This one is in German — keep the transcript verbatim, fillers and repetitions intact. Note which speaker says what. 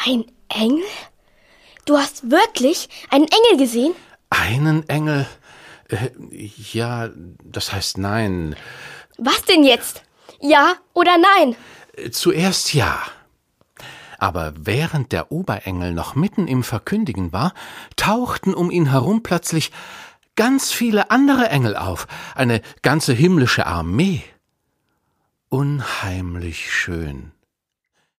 Speaker 1: Ein Engel? Du hast wirklich einen Engel gesehen?
Speaker 2: Einen Engel? Äh, ja, das heißt nein.
Speaker 1: Was denn jetzt? Ja oder nein?
Speaker 2: Äh, zuerst ja. Aber während der Oberengel noch mitten im Verkündigen war, tauchten um ihn herum plötzlich ganz viele andere Engel auf, eine ganze himmlische Armee. Unheimlich schön.